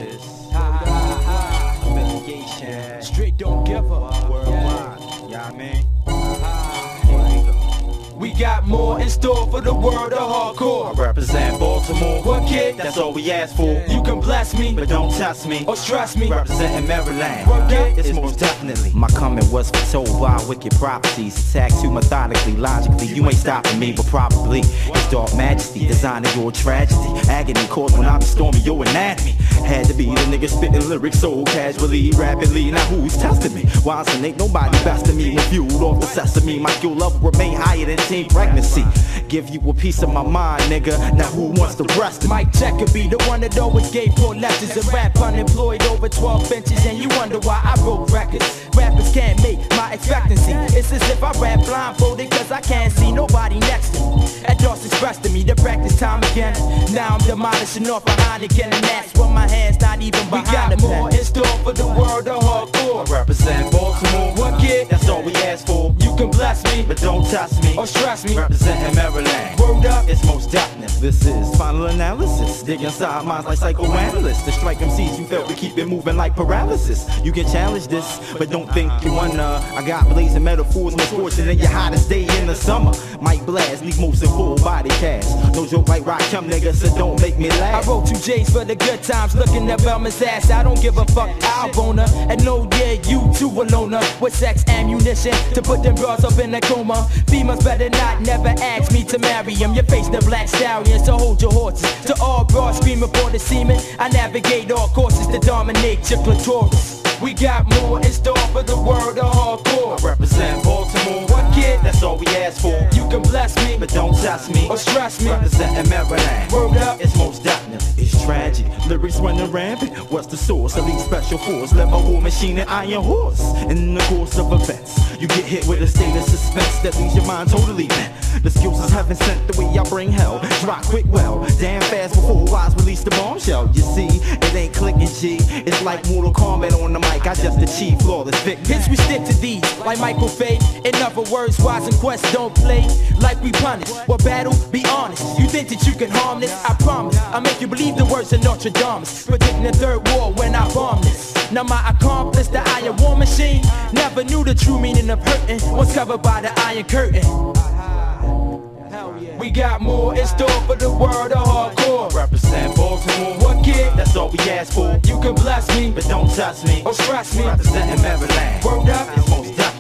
Analysis. Affiliation. Straight don't give up. Worldwide. Yeah, I mean. We got more in store for the world of hardcore. I represent Baltimore. What kid? That's all we ask for. You can bless me, but don't test me or stress me. Representing Maryland. What kid? It's most definitely. My coming was foretold by wicked prophecies. Attacked too methodically, logically. You ain't stopping me, but probably it's dark majesty, designing your tragedy. Agony caused when I be storming your anatomy. Had to be the nigga spitting lyrics so casually, rapidly. Now who's testing me? Why ain't nobody besting me? When fueled off the sesame, my skill level remain higher than teen pregnancy. Give you a piece of my mind, nigga. Now who wants the rest? Mike Checker be the one that always gave poor lectures. A rap unemployed over 12 benches, and you wonder why I broke records. Rappers can't make my expectancy. It's as if I rap blindfolded, cause I can't see nobody next to me. At Dawson expressed to me to practice time again. Now I'm demolishing off behind again, and that's when my hands not even behind. We got more in store for the world of hardcore. I represent Baltimore. What kid? That's all we ask for. You can bless me, but don't test me or stress me. Representing Maryland. Word up. It's most definite. This is final analysis. Dig inside minds like psychoanalysts. To strike MCs you felt to keep it moving like paralysis. You can challenge this, but don't think you wanna. I got blazing metaphors, misfortune in your hottest day in the summer. Might blast, leave most in full body cast. No joke like rock chum nigga, so don't make me laugh. I wrote 2 J's for the good times, looking at Velma's ass. I don't give a fuck, I'll bone her. And no, yeah, you too alone with sex ammunition to put them bras up in a coma. Females better not never ask me to marry them. You face the black stallion, so hold your horses. To all broads screaming for the semen, I navigate all courses to dominate your clitoris. We got more in store for the world of hardcore. I represent Baltimore. What kid? That's all we ask for. You can bless me, but don't test me or stress me. Representing Maryland. Word up. It's most definite. It's tragic, lyrics running rampant. What's the source? Elite special force, led by war machine and iron horse. In the course of events, you get hit with a state of suspense that leaves your mind totally bent. The skills is heaven sent, the way I bring hell. Drop quick well, damn fast before wise release the bombshell. You see, it ain't clicking G. It's like Mortal Kombat on the mic. I just achieve flawless victory. Hence we stick to these, like Michael Fay. In other words, wise and quest don't play like we punish. Well, battle, be honest. You think that you can harm this? I promise, I'll make you believe the words of Nostradamus. Predicting the third war when I bomb this. Now my accomplice, the Iron War Machine, never knew the true meaning of hurting. Was covered by the Iron Curtain. We got more in store for the world of hardcore. Represent Baltimore. What kid? That's all we ask for. You can bless me, but don't test me or stress me. Representing Maryland. Word up. It's most definite.